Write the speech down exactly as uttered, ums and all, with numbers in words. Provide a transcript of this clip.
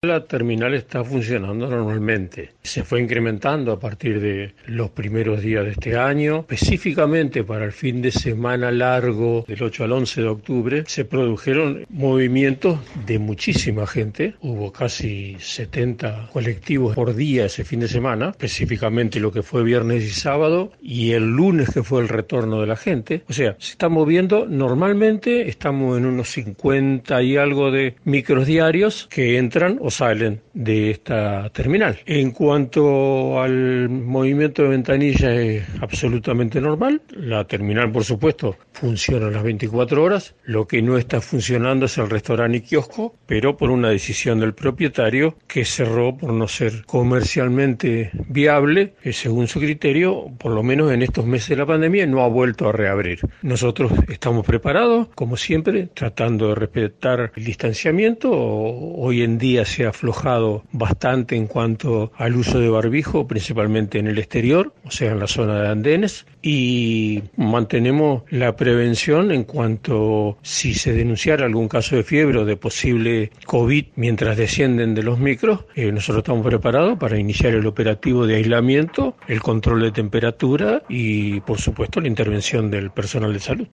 La terminal está funcionando normalmente. Se fue incrementando a partir de los primeros días de este año. Específicamente para el fin de semana largo del ocho al once de octubre se produjeron movimientos de muchísima gente. Hubo casi setenta colectivos por día ese fin de semana, específicamente lo que fue viernes y sábado, y el lunes que fue el retorno de la gente. O sea, se está moviendo normalmente, estamos en unos cincuenta y algo de micros diarios que entran o salen de esta terminal. En cuanto al movimiento de ventanilla, es absolutamente normal. La terminal, por supuesto, funciona las veinticuatro horas. Lo que no está funcionando es el restaurante y kiosco, pero por una decisión del propietario que cerró por no ser comercialmente viable, eh, según su criterio, por lo menos en estos meses de la pandemia, no ha vuelto a reabrir. Nosotros estamos preparados, como siempre, tratando de respetar el distanciamiento. Hoy en día se ha aflojado bastante en cuanto al uso de barbijo, principalmente en el exterior, o sea, en la zona de andenes, y mantenemos la prevención en cuanto si se denunciara algún caso de fiebre o de posible COVID mientras descienden de los micros. Eh, nosotros estamos preparados para iniciar el operativo de aislamiento, el control de temperatura y, por supuesto, la intervención del personal de salud.